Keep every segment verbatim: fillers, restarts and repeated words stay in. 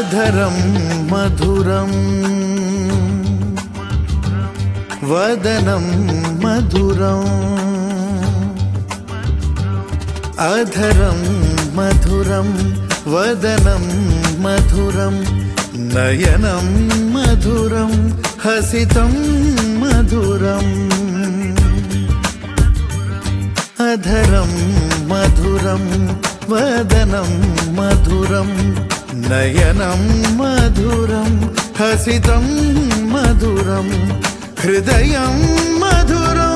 अधरं मधुरं वदनं मधुरं अधरं मधुरं वदनं मधुरं नयनं मधुरं हसितं मधुरम् अधरं मधुरं वदनं मधुरं नयनं मधुरं हसितं मधुरं हृदयं मधुरं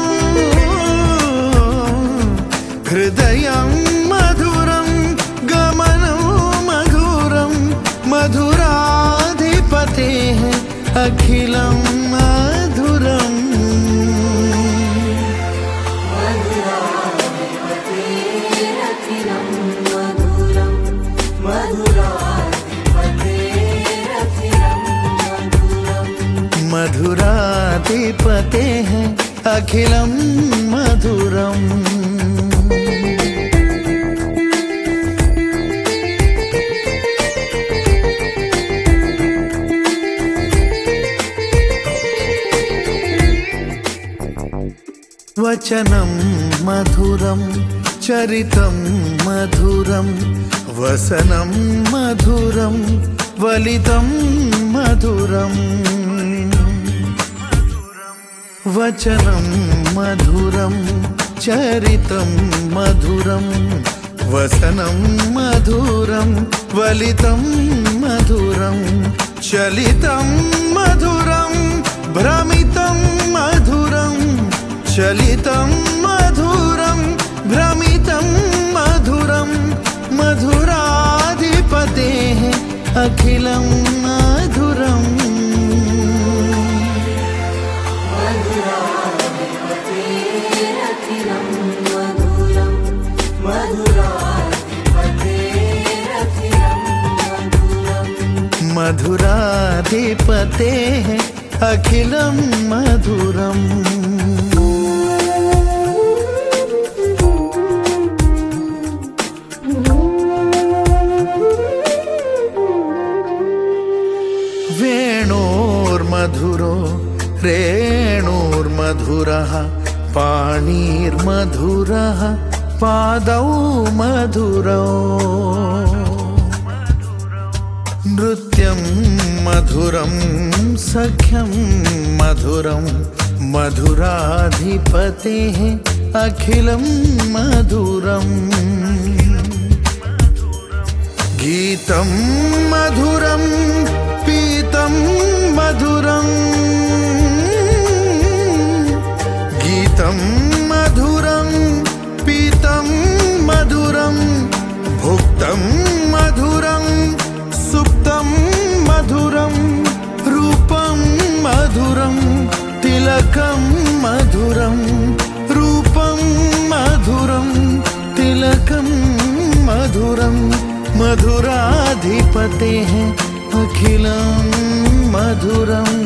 हृदयं मधुरं गमनं मधुरं मधुराधिपतेः अखिलं मधुरम् मधुराधिपतेः अखिलं मधुरम् वचनं मधुरं चरितं मधुरं वसनं मधुरं वलितं मधुरम् वचनं मधुरं चरितं मधुरं वसनं मधुरं वलितं मधुरं चलितं मधुरं भ्रमितं मधुरं चलितं मधुरं भ्रमितं मधुरं मधुराधिपतेः अखिलं मधुरम् मधुराधिपतेः अखिलं मधुरम् वेणोर्मधुरो रेणोर्मधुरः पाणिर्मधुरः पादौ मधुरौ नृत्यं मधुरं सख्यं मधुरं मधुराधिपतेः अखिलं मधुरम् गीतं मधुरं पीतं मधुरं गीतं मधुरं पीतं मधुरं भुक्तं मधुरं सुप्तं मधुरं रूपं मधुरं तिलकं मधुरं रूपं मधुरं तिलकं मधुरं मधुराधिपतेः अखिलं मधुरम्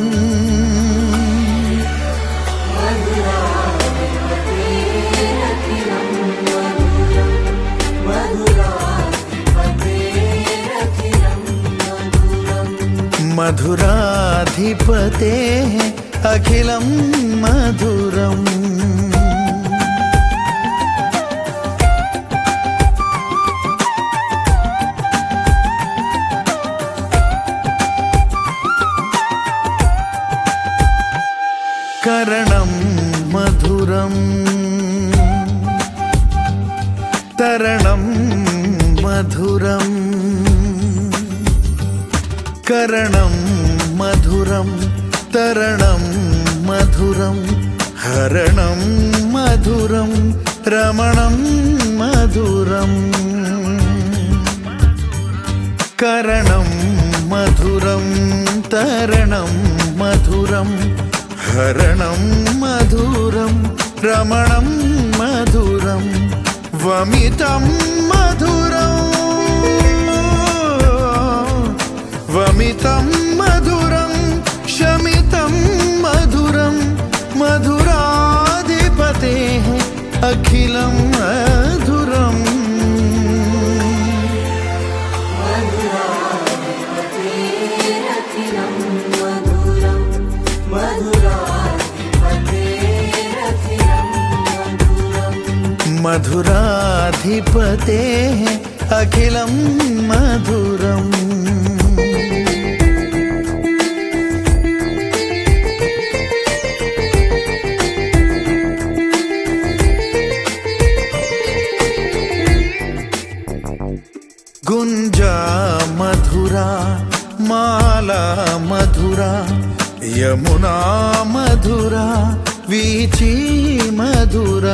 मधुराधिपतेः अखिलं मधुरम् करणं मधुरं तरणं मधुरं करणं मधुरं तरणं मधुरं हरणं मधुरं रमणं मधुरम् करणं मधुरं तरणं मधुरं हरणं मधुरं रमणं मधुरं वमितं मधुरं वमितं मधुरं शमितं मधुरं मधुराधिपतेः अखिलं मधुरम् मधुराधिपतेः अखिलं मधुरम्। गुंजा मधुरा माला मधुरा यमुना मधुरा वीची मधुरा।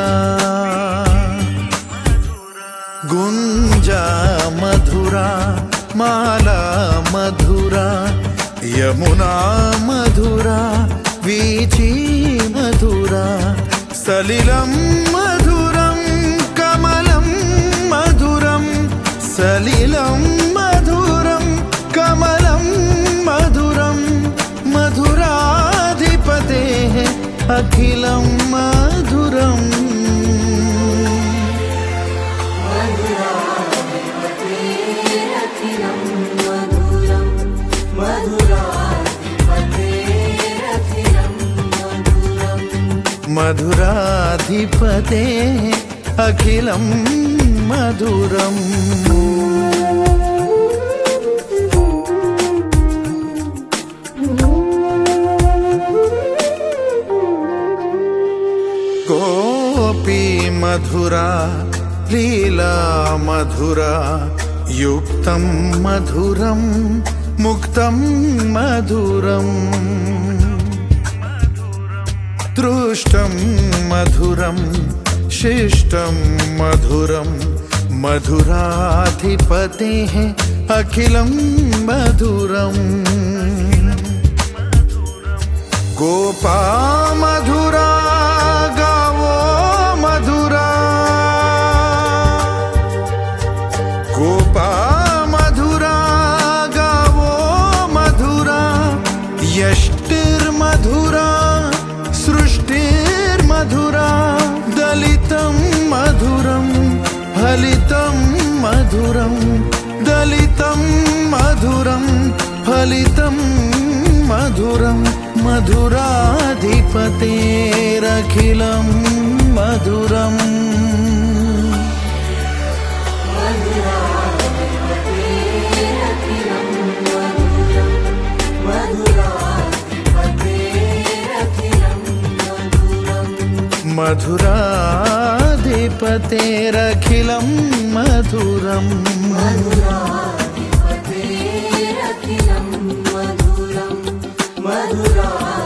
गुंजा मधुरा माला मधुरा यमुना मधुरा वीची मधुरा। सलिलं मधुरं कमलं मधुरं सलिलं मधुरं कमलं मधुरं मधुराधिपतेः अखिलं मधुरम्। मधुराधिपतेः अखिलं मधुरम्। गोपी मधुरा लीला मधुरा युक्तं मधुरं मुक्तं मधुरम्। दृष्टं मधुरं शिष्टं मधुरं मधुराधिपतेः अखिलं मधुरम्। गोपा मधुरा गावो मधुरा गोपा मधुरा गावो मधुरा। यष्टिर्मधुरा सृष्टिर्मधुरा दलितं मधुरं फलितं मधुरं दलितं मधुरं फलितं मधुरं मधुराधिपतेरखिलं मधुरम्। मधुराधिपतेरखिलं मधुरम्। मधुराधिपतेरखिलं मधुरम्। मधुरा